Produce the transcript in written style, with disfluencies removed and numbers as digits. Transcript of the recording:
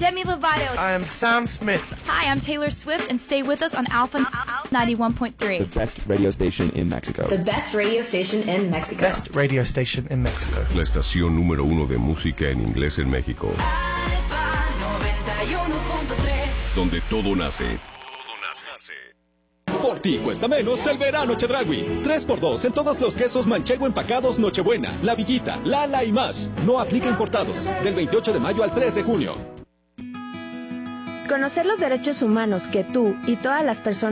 Demi Lovato. I am Sam Smith. Hi, I'm Taylor Swift, and stay with us on Alpha 91.3. The best radio station in Mexico. The best radio station in Mexico. Best radio station in Mexico. La estación número 1 de música en inglés en México. Alfa 91.3. Donde todo nace. Por ti cuesta menos el verano Chedraui. 3x2 en todos los quesos manchego empacados Nochebuena, La Villita, Lala y más. No aplica importados. Del 28 de mayo al 3 de junio. Conocer los derechos humanos que tú y todas las personas